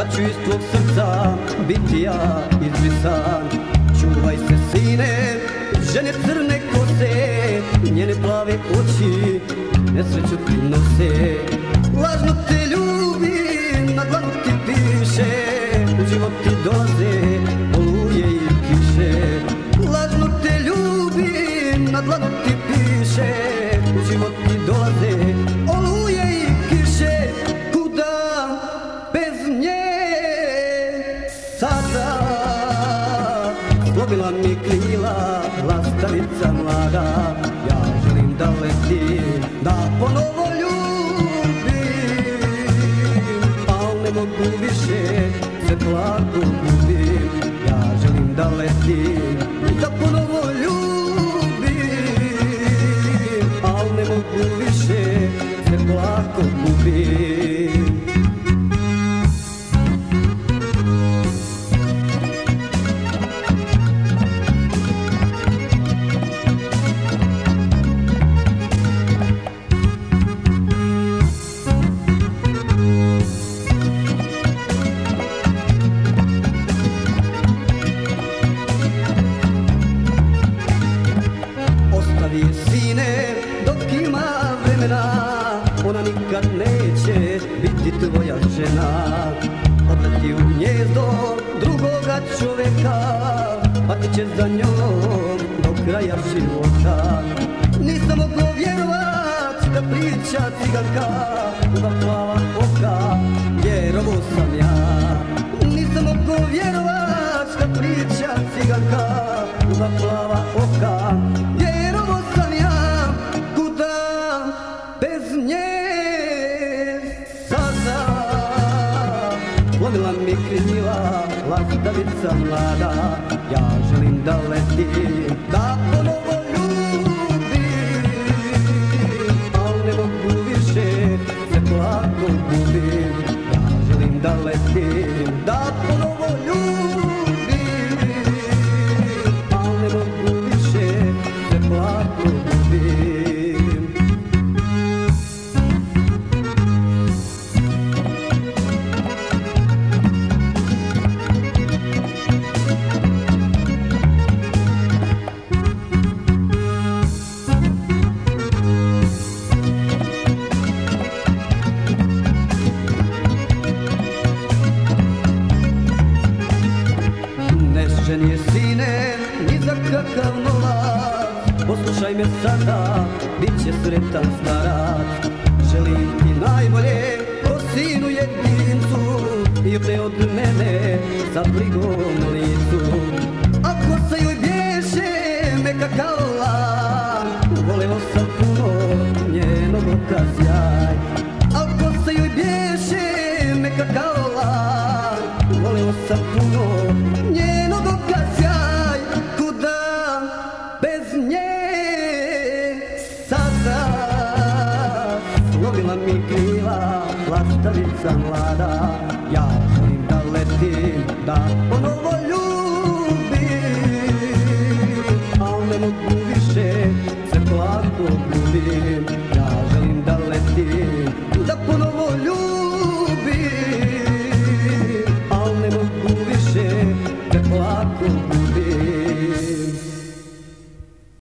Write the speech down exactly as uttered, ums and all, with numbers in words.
ću iz tvog srca biti ja izbrisan. Čuvaj se sine, žene crne kose, njene plave oči nesreću ti nose. Lažno te ljubim, na dlanu ti piše, u život ti dolaze oluje i kiše. Lažno te ljubim, na dlanu ti piše, u život ti dolaze oluje i kiše. Kuda bez nje sada? Slomila mi krila lastavica mlada. Ja želim da letim, da ponovo ljubim, al ne mogu više, se plako gubim. Ja želim da letim, da ponovo ljubim, al ne mogu više, se plako gubim. Ostavi sine dok ima vremena, ona nikad neće biti tvoja žena. Odleti u gnjezdo drugoga čoveka, patit će za njom do kraja života. Nisam mogao vjerovat da priča ciganka, dva plava oka, jer ovo sam ja. Nisam mogao vjerovat da priča ciganka, dva plava oka, jer ovo sam ja. Kuda bez nje sada? Slomila mi krila lastavica mlada. Ja želim da letim, da ponovo ljubim, al ne mogu više, se plako gubim. Ja želim da letim, da ponovo ljubim, al ne mogu više, se plako gubim. Žen je sine, ni za kakav novac, poslušaj me sada, bit će sretan starac. Želim ti najbolje, ko sinu jedincu, i te od mene sa brigom na licu. Ako se joj bješe meka kao lan, voleo sam puno njenog oka sjaj. Ako se joj bješe meka kao lan, voleo sam puno njenog oka sjaj. Kuda bez nje sada? Slomila mi krila lastavica mlada. Ja želim da letim, da ponovo